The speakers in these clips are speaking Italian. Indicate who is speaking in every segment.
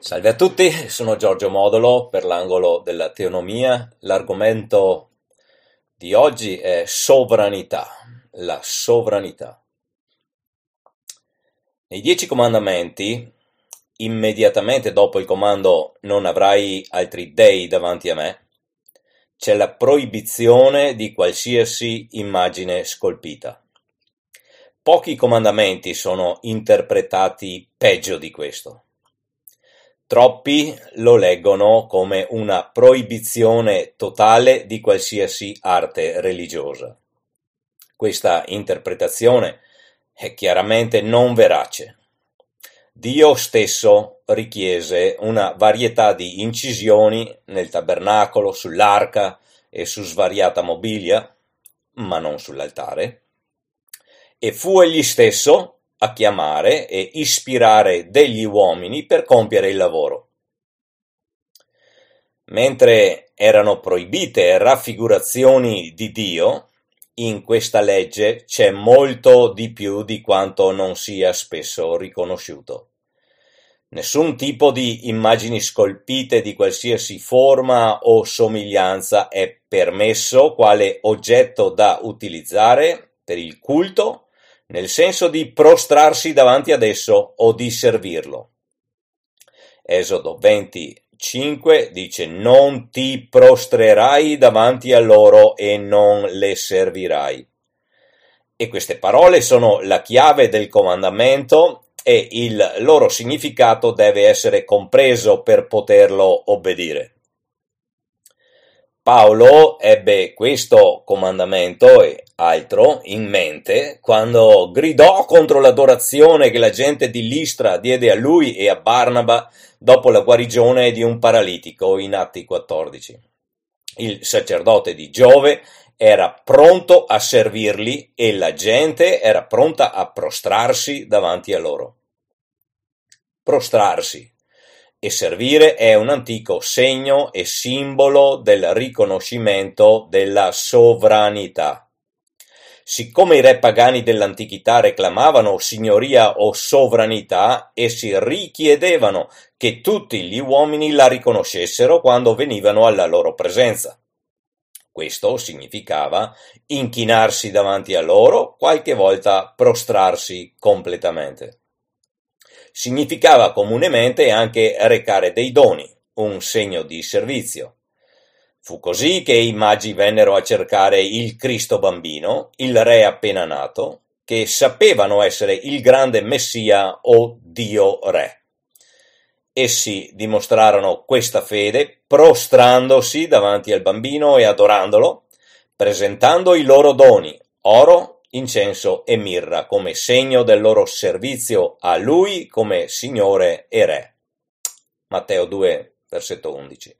Speaker 1: Salve a tutti, sono Giorgio Modolo per l'angolo della teonomia. L'argomento di oggi è sovranità, la sovranità. Nei 10 comandamenti, immediatamente dopo il comando non avrai altri dei davanti a me, c'è la proibizione di qualsiasi immagine scolpita. Pochi comandamenti sono interpretati peggio di questo. Troppi lo leggono come una proibizione totale di qualsiasi arte religiosa. Questa interpretazione è chiaramente non verace. Dio stesso richiese una varietà di incisioni nel tabernacolo, sull'arca e su svariata mobilia, ma non sull'altare, e fu egli stesso a chiamare e ispirare degli uomini per compiere il lavoro. Mentre erano proibite raffigurazioni di Dio, in questa legge c'è molto di più di quanto non sia spesso riconosciuto. Nessun tipo di immagini scolpite di qualsiasi forma o somiglianza è permesso quale oggetto da utilizzare per il culto, nel senso di prostrarsi davanti ad esso o di servirlo. Esodo 25 dice: non ti prostrerai davanti a loro e non le servirai. E queste parole sono la chiave del comandamento e il loro significato deve essere compreso per poterlo obbedire. Paolo ebbe questo comandamento e altro in mente quando gridò contro l'adorazione che la gente di Listra diede a lui e a Barnaba dopo la guarigione di un paralitico in Atti 14. Il sacerdote di Giove era pronto a servirli e la gente era pronta a prostrarsi davanti a loro. Prostrarsi e servire è un antico segno e simbolo del riconoscimento della sovranità. Siccome i re pagani dell'antichità reclamavano signoria o sovranità, essi richiedevano che tutti gli uomini la riconoscessero quando venivano alla loro presenza. Questo significava inchinarsi davanti a loro, qualche volta prostrarsi completamente. Significava comunemente anche recare dei doni, un segno di servizio. Fu così che i magi vennero a cercare il Cristo bambino, il re appena nato, che sapevano essere il grande Messia o Dio Re. Essi dimostrarono questa fede prostrandosi davanti al bambino e adorandolo, presentando i loro doni, oro, incenso e mirra, come segno del loro servizio a Lui come Signore e Re. Matteo 2, versetto 11.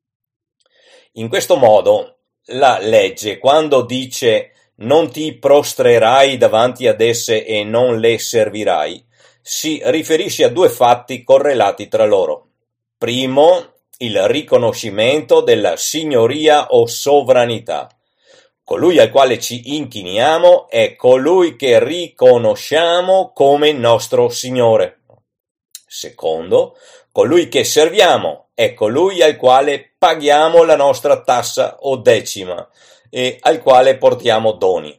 Speaker 1: In questo modo, la legge, quando dice non ti prostrerai davanti ad esse e non le servirai, si riferisce a due fatti correlati tra loro. Primo, il riconoscimento della signoria o sovranità. Colui al quale ci inchiniamo è colui che riconosciamo come nostro Signore. Secondo, colui che serviamo è colui al quale paghiamo la nostra tassa o decima e al quale portiamo doni.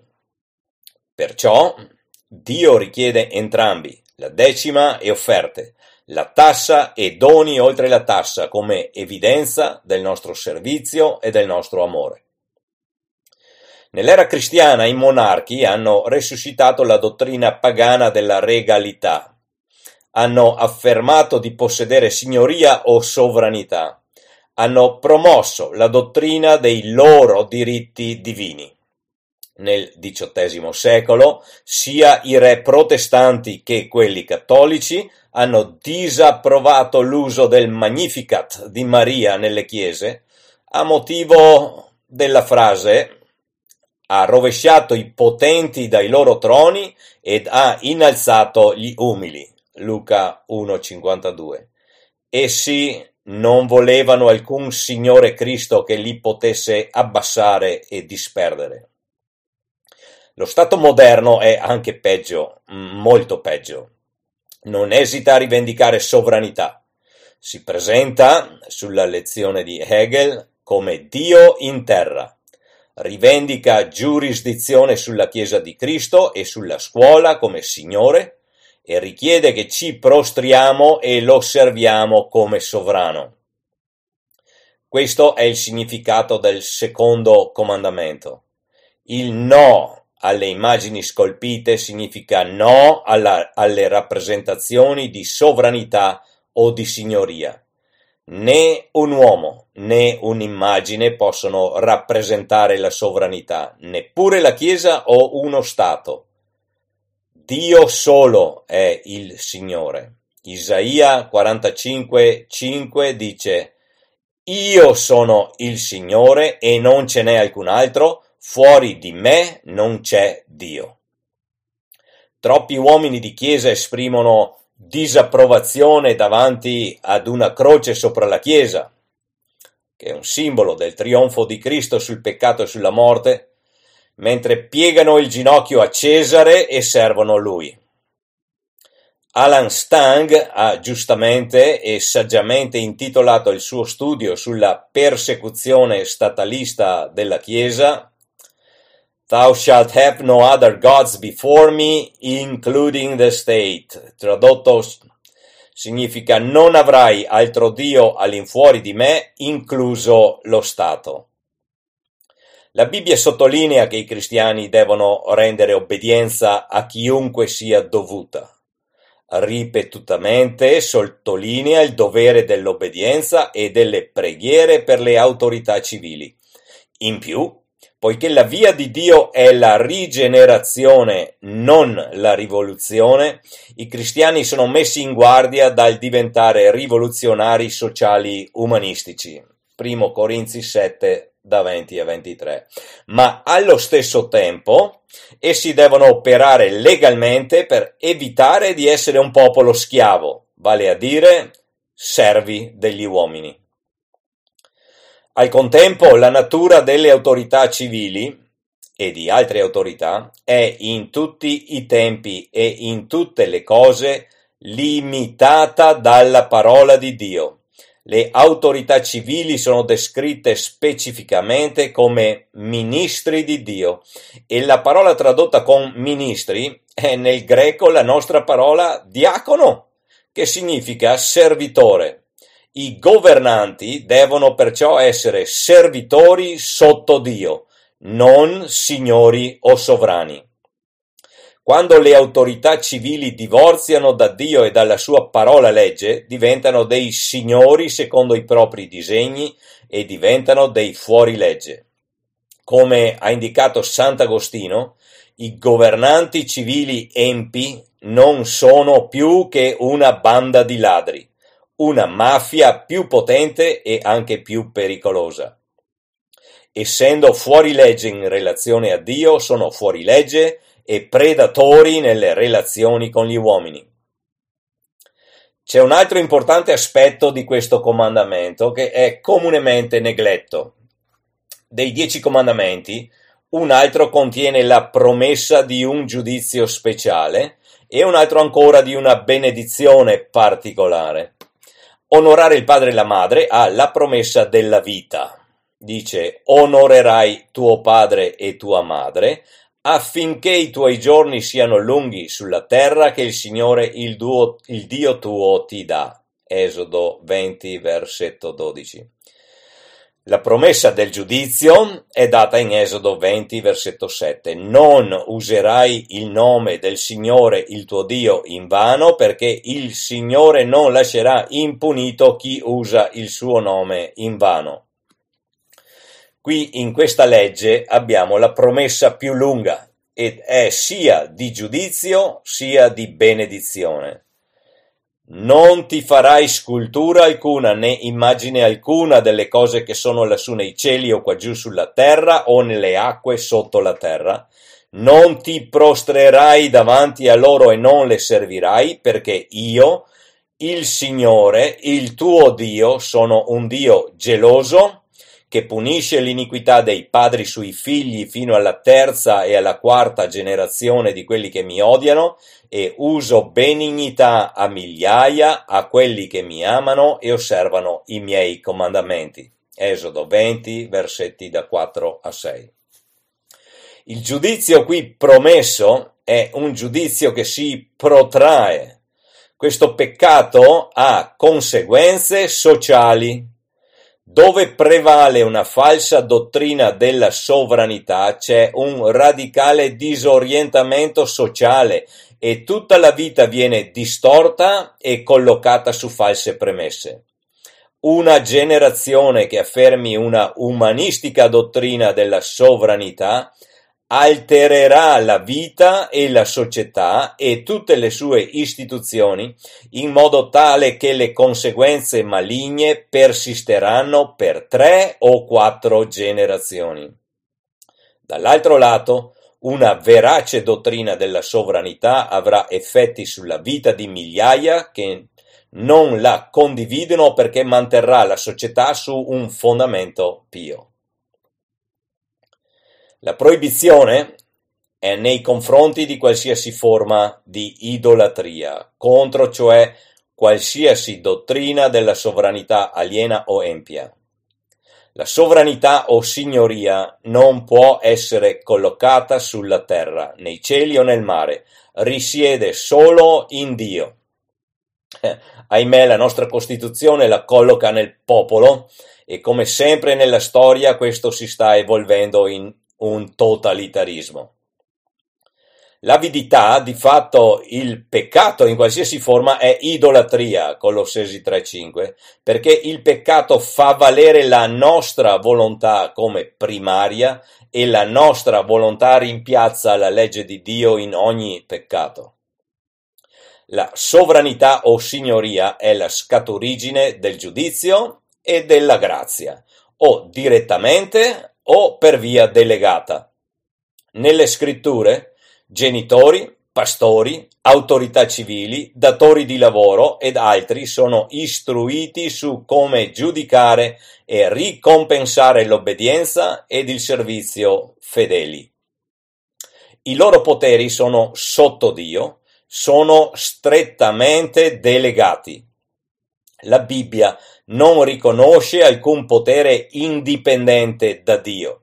Speaker 1: Perciò Dio richiede entrambi, la decima e offerte, la tassa e doni oltre la tassa, come evidenza del nostro servizio e del nostro amore. Nell'era cristiana i monarchi hanno resuscitato la dottrina pagana della regalità. Hanno affermato di possedere signoria o sovranità. Hanno promosso la dottrina dei loro diritti divini. Nel XVIII secolo, sia i re protestanti che quelli cattolici hanno disapprovato l'uso del Magnificat di Maria nelle chiese a motivo della frase ha rovesciato i potenti dai loro troni ed ha innalzato gli umili. Luca 1,52. Essi non volevano alcun Signore Cristo che li potesse abbassare e disperdere. Lo Stato moderno è anche peggio, molto peggio. Non esita a rivendicare sovranità. Si presenta, sulla lezione di Hegel, come Dio in terra. Rivendica giurisdizione sulla Chiesa di Cristo e sulla scuola come Signore e richiede che ci prostriamo e lo serviamo come sovrano. Questo è il significato del secondo comandamento. Il no alle immagini scolpite significa no alle rappresentazioni di sovranità o di signoria. Né un uomo né un'immagine possono rappresentare la sovranità, neppure la Chiesa o uno Stato. Dio solo è il Signore. Isaia 45,5 dice: Io sono il Signore e non ce n'è alcun altro, fuori di me non c'è Dio. Troppi uomini di Chiesa esprimono disapprovazione davanti ad una croce sopra la Chiesa, che è un simbolo del trionfo di Cristo sul peccato e sulla morte, mentre piegano il ginocchio a Cesare e servono lui. Alan Stang ha giustamente e saggiamente intitolato il suo studio sulla persecuzione statalista della Chiesa Thou shalt have no other gods before me, including the state. Tradotto significa: non avrai altro Dio all'infuori di me, incluso lo Stato. La Bibbia sottolinea che i cristiani devono rendere obbedienza a chiunque sia dovuta. Ripetutamente sottolinea il dovere dell'obbedienza e delle preghiere per le autorità civili. In più, poiché la via di Dio è la rigenerazione, non la rivoluzione, i cristiani sono messi in guardia dal diventare rivoluzionari sociali umanistici. 1 Corinzi 7, da 20 a 23. Ma allo stesso tempo, essi devono operare legalmente per evitare di essere un popolo schiavo, vale a dire servi degli uomini. Al contempo, la natura delle autorità civili e di altre autorità è in tutti i tempi e in tutte le cose limitata dalla parola di Dio. Le autorità civili sono descritte specificamente come ministri di Dio e la parola tradotta con ministri è nel greco la nostra parola diacono, che significa servitore. I governanti devono perciò essere servitori sotto Dio, non signori o sovrani. Quando le autorità civili divorziano da Dio e dalla sua parola legge, diventano dei signori secondo i propri disegni e diventano dei fuorilegge. Come ha indicato Sant'Agostino, i governanti civili empi non sono più che una banda di ladri, una mafia più potente e anche più pericolosa. Essendo fuorilegge in relazione a Dio, sono fuorilegge e predatori nelle relazioni con gli uomini. C'è un altro importante aspetto di questo comandamento che è comunemente negletto. Dei 10 comandamenti, un altro contiene la promessa di un giudizio speciale e un altro ancora di una benedizione particolare. Onorare il padre e la madre ha la promessa della vita. Dice: onorerai tuo padre e tua madre, affinché i tuoi giorni siano lunghi sulla terra che il Signore, il Dio tuo, ti dà. Esodo 20, versetto 12. La promessa del giudizio è data in Esodo 20, versetto 7. Non userai il nome del Signore, il tuo Dio, in vano, perché il Signore non lascerà impunito chi usa il suo nome in vano. Qui in questa legge abbiamo la promessa più lunga ed è sia di giudizio sia di benedizione. Non ti farai scultura alcuna né immagine alcuna delle cose che sono lassù nei cieli o qua giù sulla terra o nelle acque sotto la terra. Non ti prostrerai davanti a loro e non le servirai, perché io, il Signore, il tuo Dio, sono un Dio geloso, che punisce l'iniquità dei padri sui figli fino alla terza e alla quarta generazione di quelli che mi odiano, e uso benignità a migliaia a quelli che mi amano e osservano i miei comandamenti. Esodo 20, versetti da 4 a 6. Il giudizio qui promesso è un giudizio che si protrae. Questo peccato ha conseguenze sociali. Dove prevale una falsa dottrina della sovranità, c'è un radicale disorientamento sociale e tutta la vita viene distorta e collocata su false premesse. Una generazione che affermi una umanistica dottrina della sovranità altererà la vita e la società e tutte le sue istituzioni in modo tale che le conseguenze maligne persisteranno per 3 o 4 generazioni. Dall'altro lato, una verace dottrina della sovranità avrà effetti sulla vita di migliaia che non la condividono perché manterrà la società su un fondamento pio. La proibizione è nei confronti di qualsiasi forma di idolatria, contro cioè qualsiasi dottrina della sovranità aliena o empia. La sovranità o signoria non può essere collocata sulla terra, nei cieli o nel mare, risiede solo in Dio. Ahimè, la nostra Costituzione la colloca nel popolo e come sempre nella storia questo si sta evolvendo in un totalitarismo. L'avidità, di fatto il peccato in qualsiasi forma, è idolatria, Colossesi 3,5, perché il peccato fa valere la nostra volontà come primaria e la nostra volontà rimpiazza la legge di Dio in ogni peccato. La sovranità o signoria è la scaturigine del giudizio e della grazia, o direttamente o per via delegata. Nelle scritture, genitori, pastori, autorità civili, datori di lavoro ed altri sono istruiti su come giudicare e ricompensare l'obbedienza ed il servizio fedeli. I loro poteri sono sotto Dio, sono strettamente delegati. La Bibbia non riconosce alcun potere indipendente da Dio.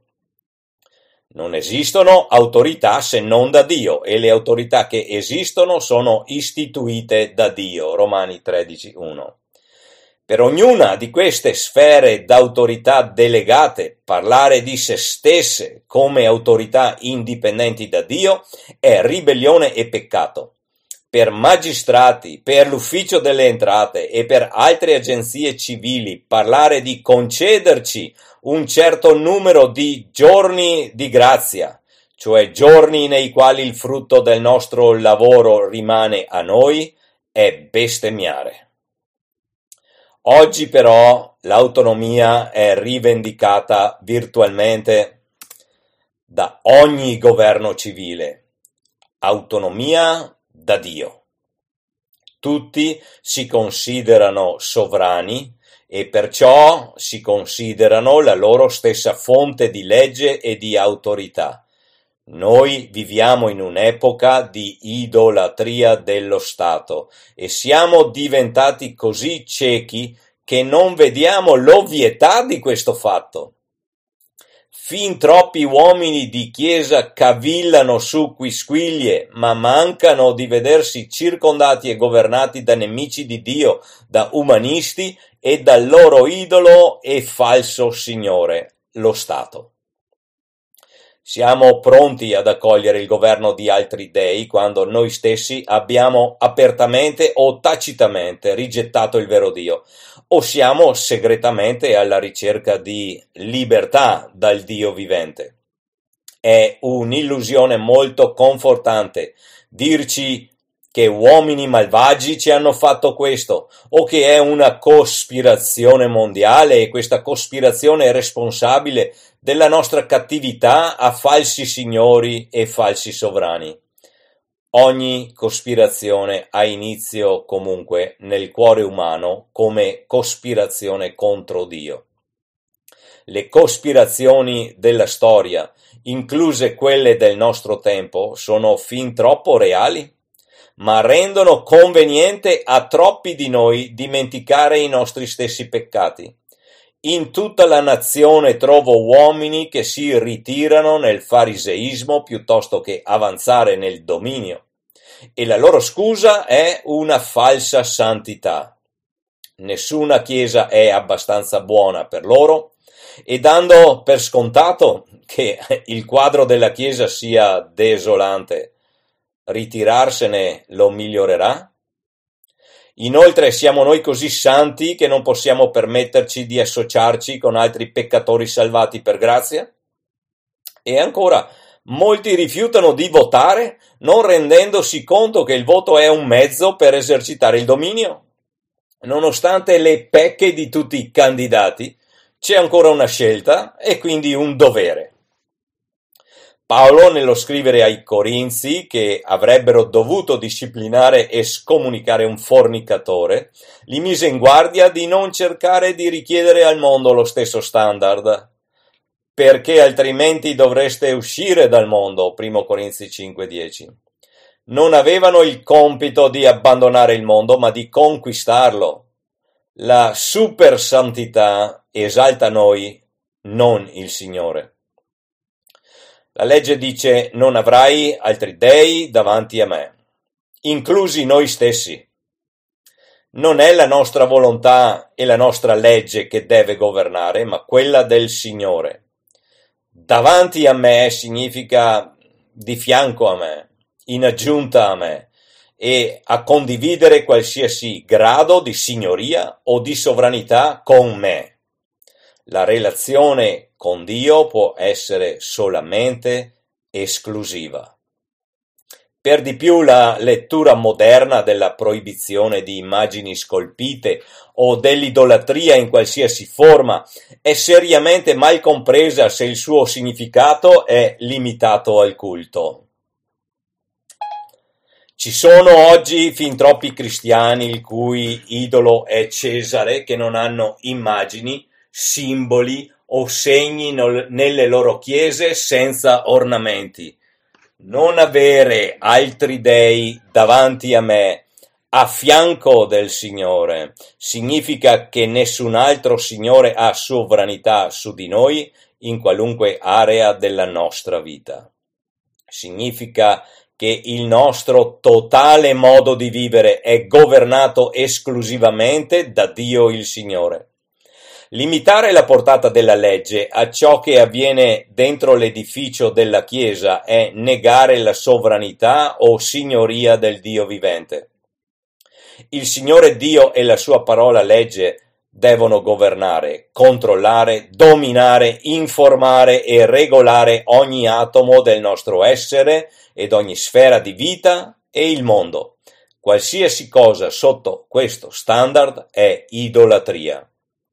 Speaker 1: Non esistono autorità se non da Dio e le autorità che esistono sono istituite da Dio. Romani 13,1. Per ognuna di queste sfere d'autorità delegate, parlare di se stesse come autorità indipendenti da Dio è ribellione e peccato. Per magistrati, per l'ufficio delle entrate e per altre agenzie civili parlare di concederci un certo numero di giorni di grazia, cioè giorni nei quali il frutto del nostro lavoro rimane a noi, è bestemmiare. Oggi però l'autonomia è rivendicata virtualmente da ogni governo civile. Autonomia da Dio. Tutti si considerano sovrani e perciò si considerano la loro stessa fonte di legge e di autorità. Noi viviamo in un'epoca di idolatria dello Stato e siamo diventati così ciechi che non vediamo l'ovvietà di questo fatto. Fin troppi uomini di chiesa cavillano su quisquiglie, ma mancano di vedersi circondati e governati da nemici di Dio, da umanisti e dal loro idolo e falso signore, lo Stato. Siamo pronti ad accogliere il governo di altri dei quando noi stessi abbiamo apertamente o tacitamente rigettato il vero Dio, o siamo segretamente alla ricerca di libertà dal Dio vivente. È un'illusione molto confortante dirci che uomini malvagi ci hanno fatto questo, o che è una cospirazione mondiale e questa cospirazione è responsabile della nostra cattività a falsi signori e falsi sovrani. Ogni cospirazione ha inizio comunque nel cuore umano come cospirazione contro Dio. Le cospirazioni della storia, incluse quelle del nostro tempo, sono fin troppo reali, ma rendono conveniente a troppi di noi dimenticare i nostri stessi peccati. In tutta la nazione trovo uomini che si ritirano nel fariseismo piuttosto che avanzare nel dominio, e la loro scusa è una falsa santità. Nessuna chiesa è abbastanza buona per loro, e dando per scontato che il quadro della chiesa sia desolante, ritirarsene lo migliorerà? Inoltre siamo noi così santi che non possiamo permetterci di associarci con altri peccatori salvati per grazia? E ancora, molti rifiutano di votare non rendendosi conto che il voto è un mezzo per esercitare il dominio. Nonostante le pecche di tutti i candidati, c'è ancora una scelta e quindi un dovere. Paolo, nello scrivere ai Corinzi che avrebbero dovuto disciplinare e scomunicare un fornicatore, li mise in guardia di non cercare di richiedere al mondo lo stesso standard, perché altrimenti dovreste uscire dal mondo, 1 Corinzi 5,10. Non avevano il compito di abbandonare il mondo, ma di conquistarlo. La super santità esalta noi, non il Signore. La legge dice: non avrai altri dei davanti a me, inclusi noi stessi. Non è la nostra volontà e la nostra legge che deve governare, ma quella del Signore. Davanti a me significa di fianco a me, in aggiunta a me, e a condividere qualsiasi grado di signoria o di sovranità con me. La relazione con Dio può essere solamente esclusiva. Per di più, la lettura moderna della proibizione di immagini scolpite o dell'idolatria in qualsiasi forma è seriamente mal compresa se il suo significato è limitato al culto. Ci sono oggi fin troppi cristiani il cui idolo è Cesare, che non hanno immagini, simboli o segni nelle loro chiese senza ornamenti. Non avere altri dei davanti a me, a fianco del Signore, significa che nessun altro Signore ha sovranità su di noi in qualunque area della nostra vita. Significa che il nostro totale modo di vivere è governato esclusivamente da Dio il Signore. Limitare la portata della legge a ciò che avviene dentro l'edificio della Chiesa è negare la sovranità o signoria del Dio vivente. Il Signore Dio e la sua parola legge devono governare, controllare, dominare, informare e regolare ogni atomo del nostro essere ed ogni sfera di vita e il mondo. Qualsiasi cosa sotto questo standard è idolatria.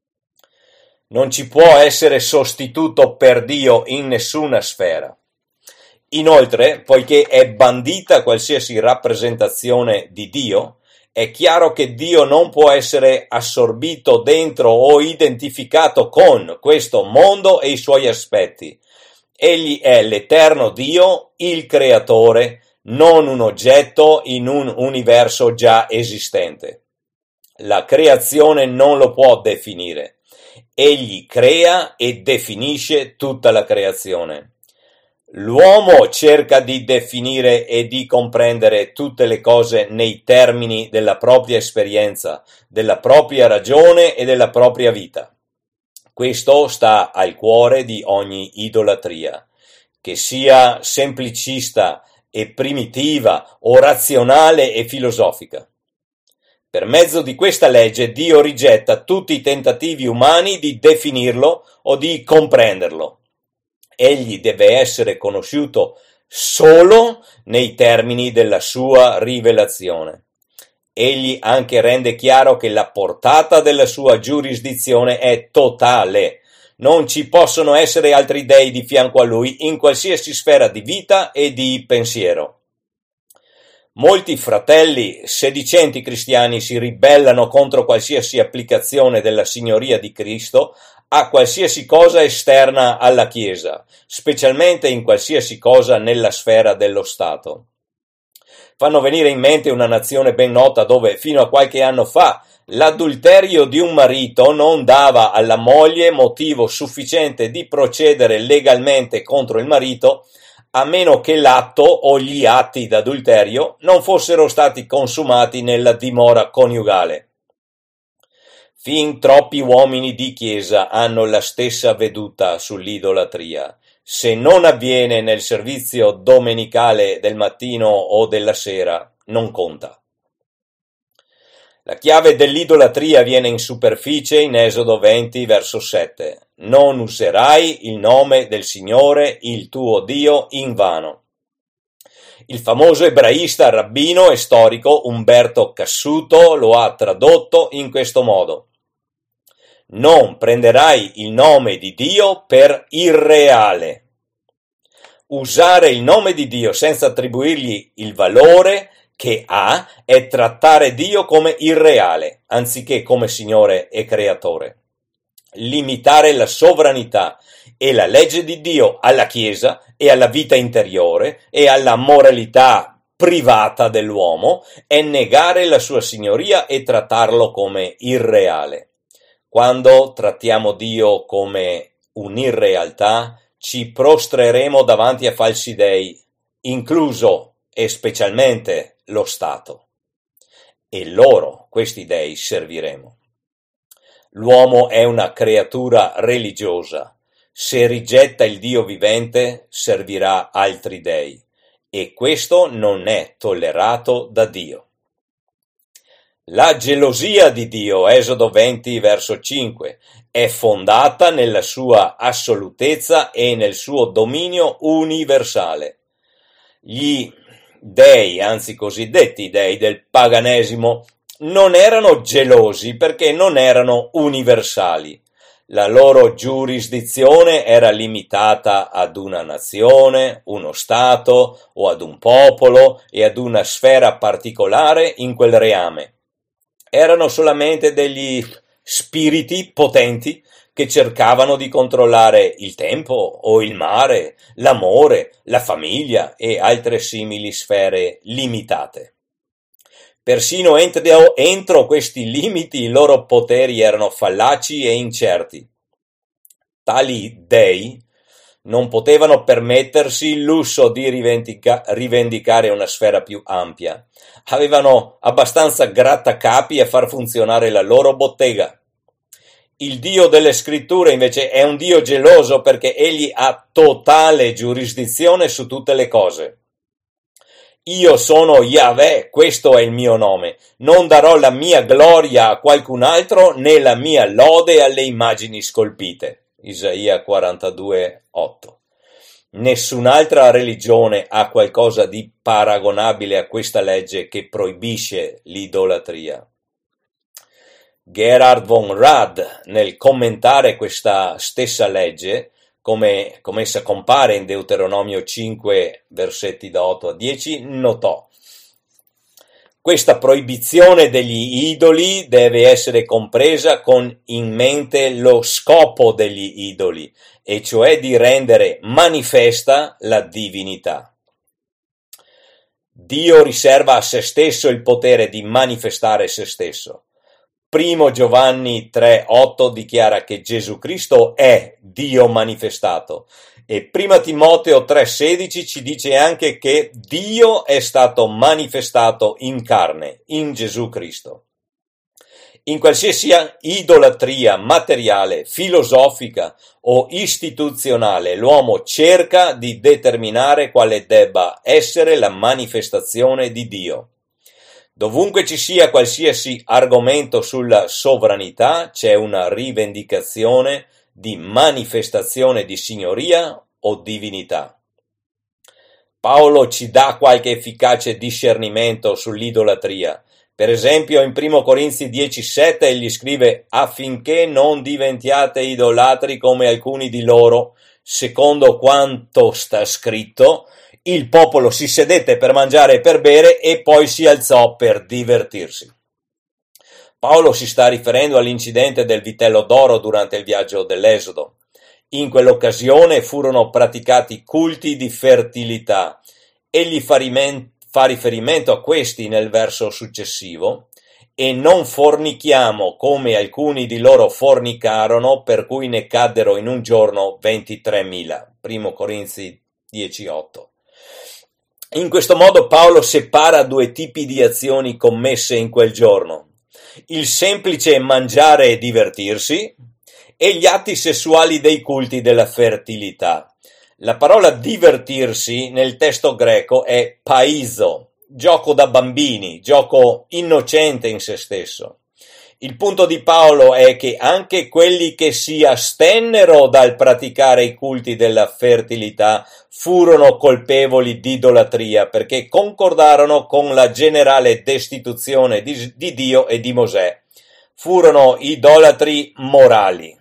Speaker 1: Non ci può essere sostituto per Dio in nessuna sfera. Inoltre, poiché è bandita qualsiasi rappresentazione di Dio, è chiaro che Dio non può essere assorbito dentro o identificato con questo mondo e i suoi aspetti. Egli è l'eterno Dio, il creatore, non un oggetto in un universo già esistente. La creazione non lo può definire. Egli crea e definisce tutta la creazione. L'uomo cerca di definire e di comprendere tutte le cose nei termini della propria esperienza, della propria ragione e della propria vita. Questo sta al cuore di ogni idolatria, che sia semplicista e primitiva o razionale e filosofica. Per mezzo di questa legge Dio rigetta tutti i tentativi umani di definirlo o di comprenderlo. Egli deve essere conosciuto solo nei termini della sua rivelazione. Egli anche rende chiaro che la portata della sua giurisdizione è totale. Non ci possono essere altri dei di fianco a lui in qualsiasi sfera di vita e di pensiero. Molti fratelli sedicenti cristiani si ribellano contro qualsiasi applicazione della signoria di Cristo a qualsiasi cosa esterna alla Chiesa, specialmente in qualsiasi cosa nella sfera dello Stato. Fanno venire in mente una nazione ben nota dove fino a qualche anno fa l'adulterio di un marito non dava alla moglie motivo sufficiente di procedere legalmente contro il marito, a meno che l'atto o gli atti d'adulterio non fossero stati consumati nella dimora coniugale. Fin troppi uomini di chiesa hanno la stessa veduta sull'idolatria. Se non avviene nel servizio domenicale del mattino o della sera, non conta. La chiave dell'idolatria viene in superficie in Esodo 20, verso 7. Non userai il nome del Signore, il tuo Dio, in vano. Il famoso ebraista, rabbino e storico Umberto Cassuto lo ha tradotto in questo modo. Non prenderai il nome di Dio per irreale. Usare il nome di Dio senza attribuirgli il valore che ha è trattare Dio come irreale, anziché come Signore e Creatore. Limitare la sovranità e la legge di Dio alla Chiesa e alla vita interiore e alla moralità privata dell'uomo è negare la sua signoria e trattarlo come irreale. Quando trattiamo Dio come un'irrealtà, ci prostreremo davanti a falsi dei, incluso e specialmente lo Stato, e loro, questi dei, serviremo. L'uomo è una creatura religiosa. Se rigetta il Dio vivente, servirà altri dei, e questo non è tollerato da Dio. La gelosia di Dio, Esodo 20, verso 5, è fondata nella sua assolutezza e nel suo dominio universale. Gli dei, anzi cosiddetti dei del paganesimo, non erano gelosi perché non erano universali. La loro giurisdizione era limitata ad una nazione, uno stato o ad un popolo e ad una sfera particolare in quel reame. Erano solamente degli spiriti potenti che cercavano di controllare il tempo o il mare, l'amore, la famiglia e altre simili sfere limitate. Persino entro questi limiti i loro poteri erano fallaci e incerti. Tali dei non potevano permettersi il lusso di rivendicare una sfera più ampia. Avevano abbastanza grattacapi a far funzionare la loro bottega. Il Dio delle Scritture invece è un Dio geloso perché egli ha totale giurisdizione su tutte le cose. Io sono Yahweh, questo è il mio nome. Non darò la mia gloria a qualcun altro né la mia lode alle immagini scolpite. Isaia 42, 8. Nessun'altra religione ha qualcosa di paragonabile a questa legge che proibisce l'idolatria. Gerhard von Rad, nel commentare questa stessa legge, come essa compare in Deuteronomio 5, versetti da 8 a 10, notò: questa proibizione degli idoli deve essere compresa con in mente lo scopo degli idoli, e cioè di rendere manifesta la divinità. Dio riserva a se stesso il potere di manifestare se stesso. 1 Giovanni 3,8 dichiara che Gesù Cristo è Dio manifestato, e 1 Timoteo 3,16 ci dice anche che Dio è stato manifestato in carne, in Gesù Cristo. In qualsiasi idolatria materiale, filosofica o istituzionale, l'uomo cerca di determinare quale debba essere la manifestazione di Dio. Dovunque ci sia qualsiasi argomento sulla sovranità, c'è una rivendicazione di manifestazione di signoria o divinità. Paolo ci dà qualche efficace discernimento sull'idolatria. Per esempio in 1 Corinzi 10,7 egli scrive: affinché non diventiate idolatri come alcuni di loro, secondo quanto sta scritto: Il popolo si sedette per mangiare e per bere e poi si alzò per divertirsi. Paolo si sta riferendo all'incidente del vitello d'oro durante il viaggio dell'Esodo. In quell'occasione furono praticati culti di fertilità. Egli fa riferimento a questi nel verso successivo: e non fornichiamo come alcuni di loro fornicarono, per cui ne caddero in un giorno 23.000. 1 Corinzi 10,8. In questo modo Paolo separa due tipi di azioni commesse in quel giorno: il semplice mangiare e divertirsi e gli atti sessuali dei culti della fertilità. La parola divertirsi nel testo greco è paizo, gioco da bambini, gioco innocente in se stesso. Il punto di Paolo è che anche quelli che si astennero dal praticare i culti della fertilità furono colpevoli di idolatria, perché concordarono con la generale destituzione di Dio e di Mosè. Furono idolatri morali.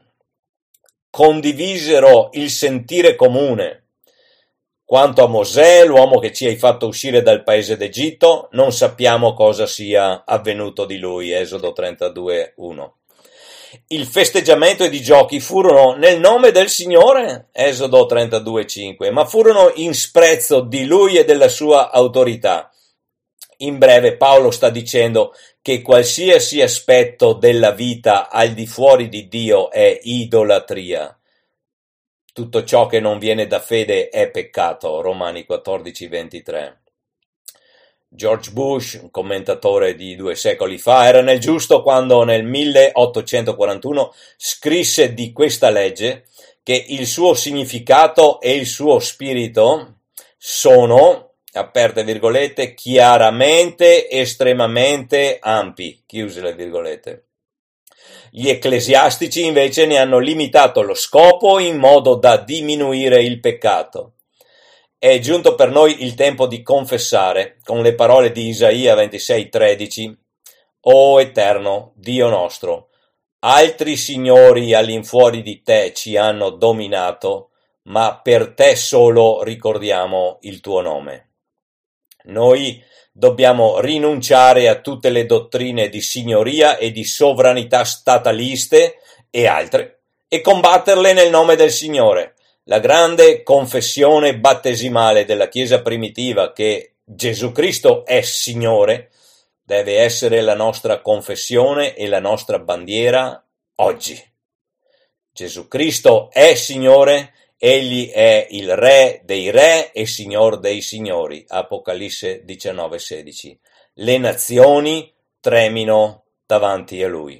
Speaker 1: Condivisero il sentire comune. Quanto a Mosè, l'uomo che ci hai fatto uscire dal paese d'Egitto, non sappiamo cosa sia avvenuto di lui. Esodo 32:1. Il festeggiamento ed i giochi furono nel nome del Signore, Esodo 32:5, ma furono in sprezzo di lui e della sua autorità. In breve, Paolo sta dicendo che qualsiasi aspetto della vita al di fuori di Dio è idolatria. Tutto ciò che non viene da fede è peccato, Romani 14:23. George Bush, un commentatore di 2 secoli fa, era nel giusto quando nel 1841 scrisse di questa legge che il suo significato e il suo spirito sono, aperte virgolette, chiaramente estremamente ampi, chiuse le virgolette. Gli ecclesiastici invece ne hanno limitato lo scopo in modo da diminuire il peccato. È giunto per noi il tempo di confessare, con le parole di Isaia 26:13, O Eterno, Dio nostro, altri signori all'infuori di te ci hanno dominato, ma per te solo ricordiamo il tuo nome. Noi dobbiamo rinunciare a tutte le dottrine di signoria e di sovranità stataliste e altre e combatterle nel nome del Signore. La grande confessione battesimale della Chiesa primitiva che Gesù Cristo è Signore deve essere la nostra confessione e la nostra bandiera oggi. Gesù Cristo è Signore. Egli è il Re dei Re e Signor dei Signori. Apocalisse 19:16. Le nazioni tremino davanti a Lui.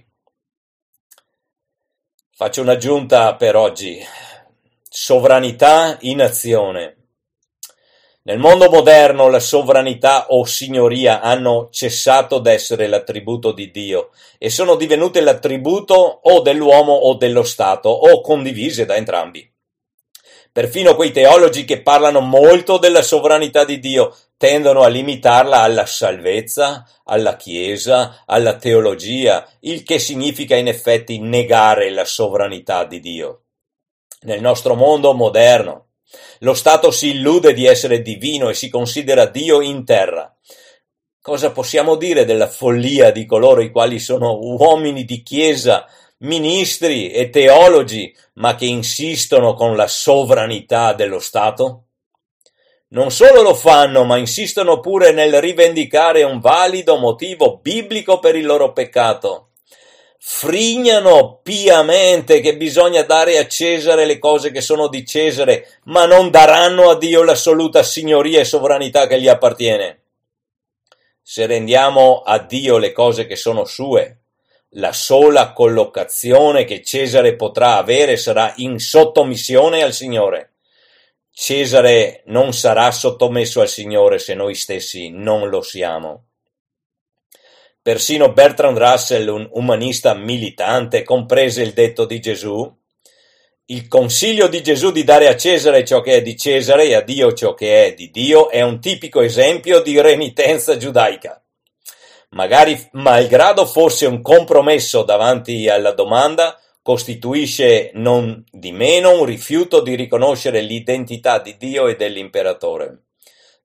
Speaker 1: Faccio un'aggiunta per oggi. Sovranità in azione. Nel mondo moderno la sovranità o signoria hanno cessato d'essere l'attributo di Dio e sono divenute l'attributo o dell'uomo o dello Stato, o condivise da entrambi. Perfino quei teologi che parlano molto della sovranità di Dio tendono a limitarla alla salvezza, alla Chiesa, alla teologia, il che significa in effetti negare la sovranità di Dio. Nel nostro mondo moderno, lo Stato si illude di essere divino e si considera Dio in terra. Cosa possiamo dire della follia di coloro i quali sono uomini di Chiesa, ministri e teologi, ma che insistono con la sovranità dello Stato? Non solo lo fanno, ma insistono pure nel rivendicare un valido motivo biblico per il loro peccato. Frignano piamente che bisogna dare a Cesare le cose che sono di Cesare, ma non daranno a Dio l'assoluta signoria e sovranità che gli appartiene. Se rendiamo a Dio le cose che sono sue, la sola collocazione che Cesare potrà avere sarà in sottomissione al Signore. Cesare non sarà sottomesso al Signore se noi stessi non lo siamo. Persino Bertrand Russell, un umanista militante, comprese il detto di Gesù: il consiglio di Gesù di dare a Cesare ciò che è di Cesare e a Dio ciò che è di Dio è un tipico esempio di renitenza giudaica. Magari, malgrado fosse un compromesso davanti alla domanda, costituisce non di meno un rifiuto di riconoscere l'identità di Dio e dell'imperatore.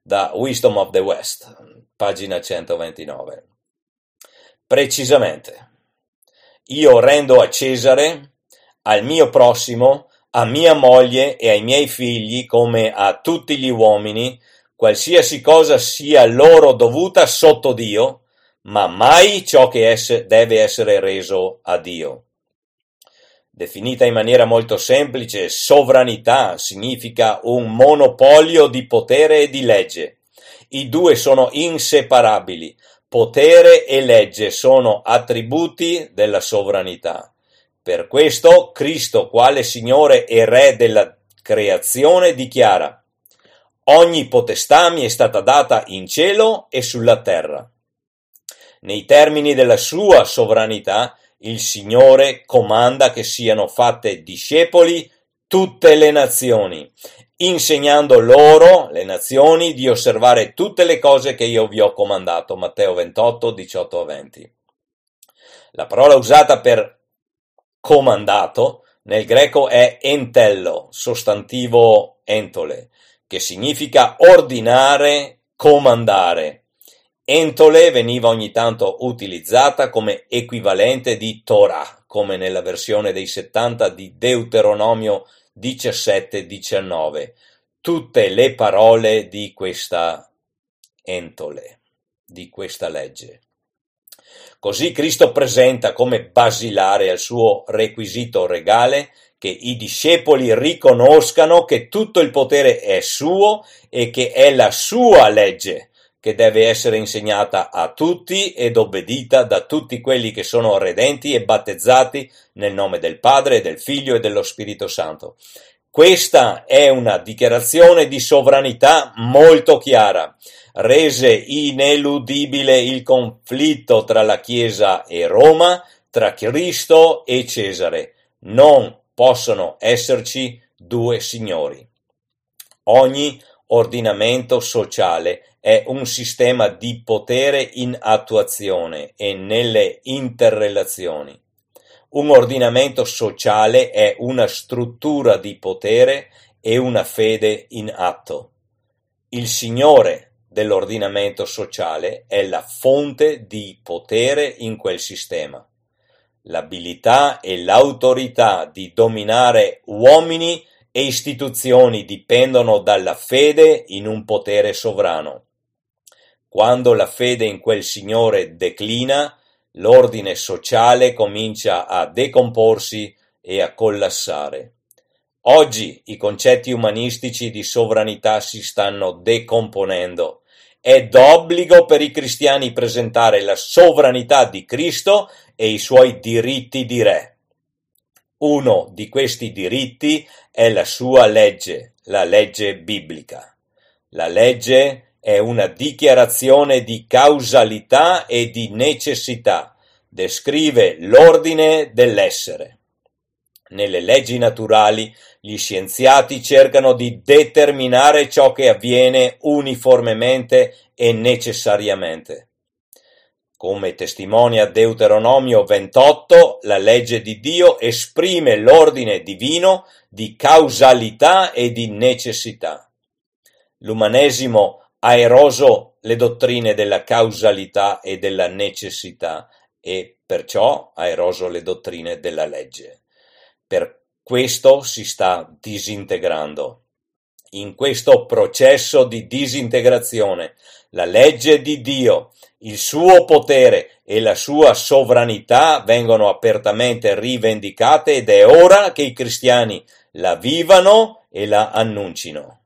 Speaker 1: da Wisdom of the West, pagina 129. Precisamente, io rendo a Cesare, al mio prossimo, a mia moglie e ai miei figli, come a tutti gli uomini, qualsiasi cosa sia loro dovuta sotto Dio, ma mai ciò che deve essere reso a Dio. Definita in maniera molto semplice, sovranità significa un monopolio di potere e di legge. I due sono inseparabili. Potere e legge sono attributi della sovranità. Per questo Cristo, quale Signore e Re della creazione, dichiara: ogni potestà mi è stata data in cielo e sulla terra. Nei termini della sua sovranità, il Signore comanda che siano fatte discepoli tutte le nazioni, insegnando loro, le nazioni, di osservare tutte le cose che io vi ho comandato. Matteo 28, 18-20. La parola usata per comandato nel greco è entello, sostantivo entole, che significa ordinare, comandare. Entole veniva ogni tanto utilizzata come equivalente di Torah, come nella versione dei 70 di Deuteronomio 17-19. Tutte le parole di questa entole, di questa legge. Così Cristo presenta come basilare al suo requisito regale che i discepoli riconoscano che tutto il potere è suo e che è la sua legge che deve essere insegnata a tutti ed obbedita da tutti quelli che sono redenti e battezzati nel nome del Padre, del Figlio e dello Spirito Santo. Questa è una dichiarazione di sovranità molto chiara. Rese ineludibile il conflitto tra la Chiesa e Roma, tra Cristo e Cesare. Non possono esserci due signori. Ogni ordinamento sociale è un sistema di potere in attuazione e nelle interrelazioni. Un ordinamento sociale è una struttura di potere e una fede in atto. Il Signore dell'ordinamento sociale è la fonte di potere in quel sistema. L'abilità e l'autorità di dominare uomini e istituzioni dipendono dalla fede in un potere sovrano. Quando la fede in quel Signore declina, l'ordine sociale comincia a decomporsi e a collassare. Oggi i concetti umanistici di sovranità si stanno decomponendo. È d'obbligo per i cristiani presentare la sovranità di Cristo e i suoi diritti di re. Uno di questi diritti è la sua legge, la legge biblica. La legge è una dichiarazione di causalità e di necessità, descrive l'ordine dell'essere. Nelle leggi naturali gli scienziati cercano di determinare ciò che avviene uniformemente e necessariamente. Come testimonia Deuteronomio 28, la legge di Dio esprime l'ordine divino di causalità e di necessità. L'umanesimo ha eroso le dottrine della causalità e della necessità e perciò ha eroso le dottrine della legge. Per questo si sta disintegrando. In questo processo di disintegrazione, la legge di Dio, il suo potere e la sua sovranità vengono apertamente rivendicate ed è ora che i cristiani la vivano e la annuncino.